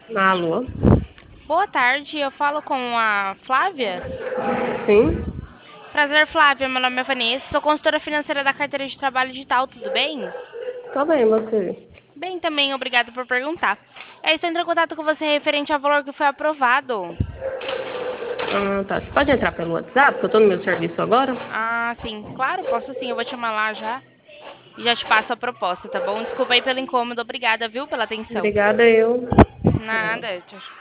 Alô? Boa tarde, eu falo com a Flávia. Sim? Prazer, Flávia. Meu nome é Vanessa, sou consultora financeira da carteira de trabalho digital, tudo bem? Tô bem, você? Bem também, obrigada por perguntar. Estou entrando em contato com você referente ao valor que foi aprovado. Ah, tá. Você pode entrar pelo WhatsApp, que eu tô no meu serviço agora? Ah, sim, claro, posso sim, eu vou te chamar lá já e já te passo a proposta, tá bom? Desculpa aí pelo incômodo, obrigada, viu, pela atenção. Obrigada, eu. Tchau. Nada, tchau.